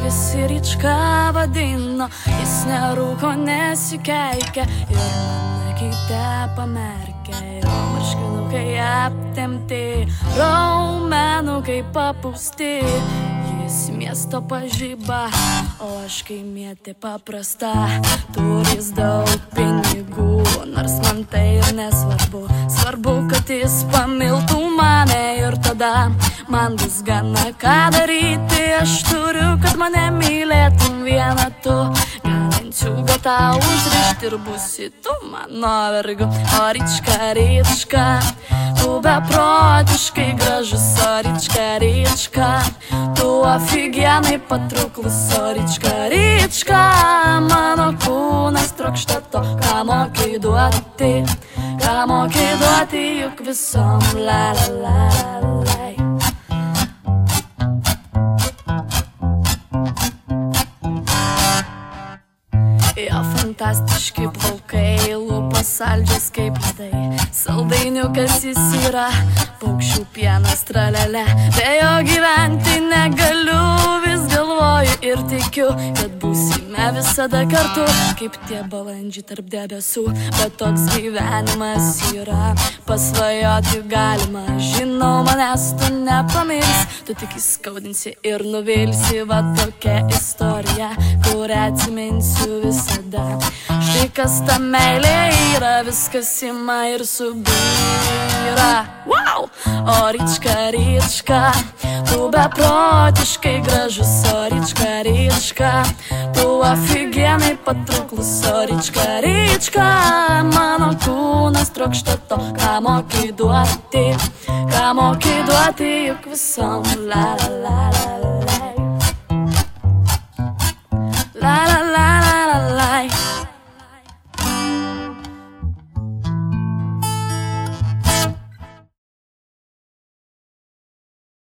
visi Ryčka vadino, jis nerūko, nesikeikia ir mane keitė pamerkia. Jo marškinukai aptemti, raumenukai papūsti, jis miesto pažyba, o aš kaimietė paprasta, turis daug pinigų, nors man tai ir nesvarbu. Svarbu, kad jis pamiltų mane ir tada man bus gana ką daryti. Aš turiu, kad mane mylėtum viena tu, galinčių tau užrišti ir būsi tu mano vergu. O Ryčka, Ryčka, tu beprotiškai gražus. O Ryčka, Ryčka, tu afigienai patrauklus. O Ryčka, Ryčka, mano kūnas trokšta to, ką mokai duoti, juk visom la la la la. Jo fantastiški plaukai, lūpos saldžios kaip ledai, saldainiukas jis yra, paukščių pienas tralele. Be jo gyventi negaliu, vis galvoju ir tikiu, kad būsime visada kartu, kaip tie balandžiai tarp debesų. Bet toks gyvenimas yra, pasvajoti galima. Žinau, manęs tu nepamirs, tu tik įskaudinsi ir nuvilsi. Va tokia istorija, kurią atsiminsiu visada. Štai kas ta meilė yra, viskas ima ir subyra. Wow! O Ryčka, Ryčka, tu beprotiškai gražus. O Ryčka, Ryčka, tu afigienai patrauklus. O Ryčka, Ryčka, mano kūnas trokšta to, ką mokai duoti, juk visom la la la.